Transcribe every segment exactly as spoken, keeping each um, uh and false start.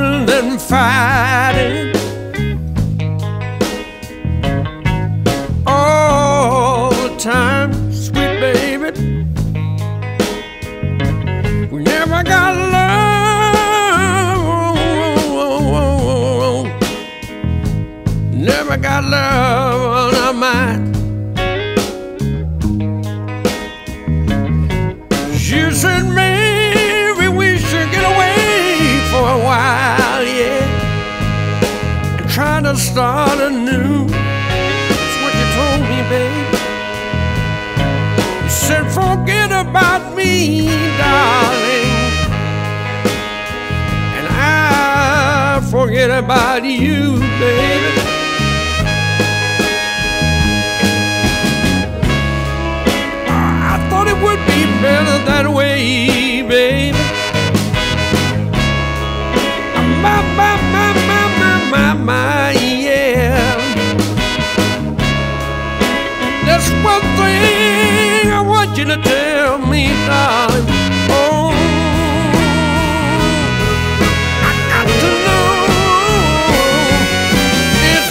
running and fighting all the time, sweet baby. We never got love, never got love on our mind. You said maybe we should get away for a while, yeah, and try to start anew. That's what you told me, baby. You said forget about me, darling, and I forget about you, baby. It would be better that way, baby. My, my, my, my, my, my, my, yeah. That's one thing I want you to tell me, darling. Oh, I got to know, is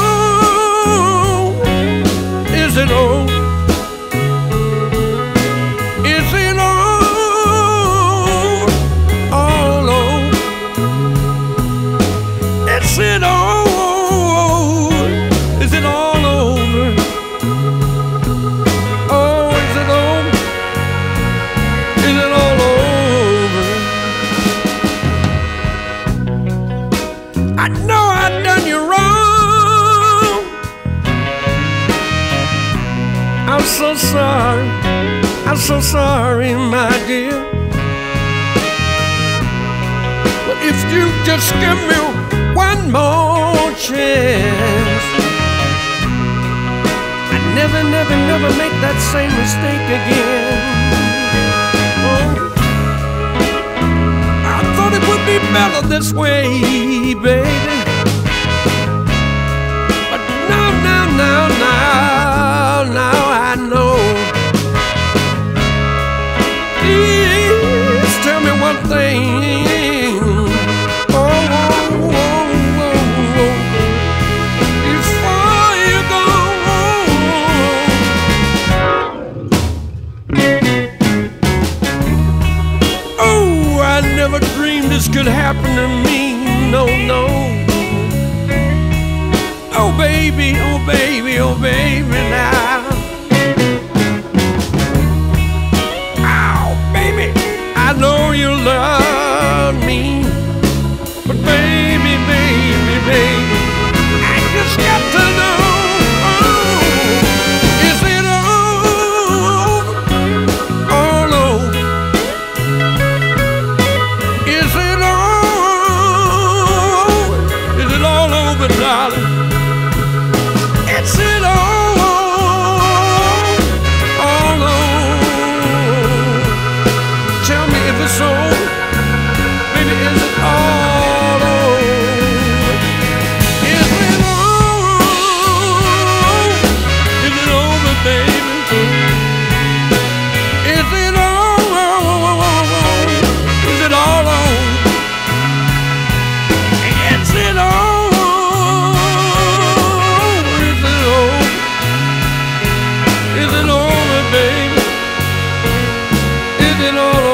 it all? Is it all? Is it all? Is it all over? Oh, is it all? Is it all over? I know I done you wrong. I'm so sorry. I'm so sorry, my dear. But if you just give me one more chance, I never, never, never make that same mistake again. Oh, I thought it would be better this way, baby. But now, now, now, now, now I know. Please tell me one thing. Never dreamed this could happen to me, no, no. Oh baby, oh baby, oh baby now. Oh baby, I know you love me, but baby, baby, baby, I just got to know. Darling, it's it all, all over. Tell me if it's so, baby, is it all over? Is it all, is it over, baby? Is it all, is it all over? Is it all? Is it all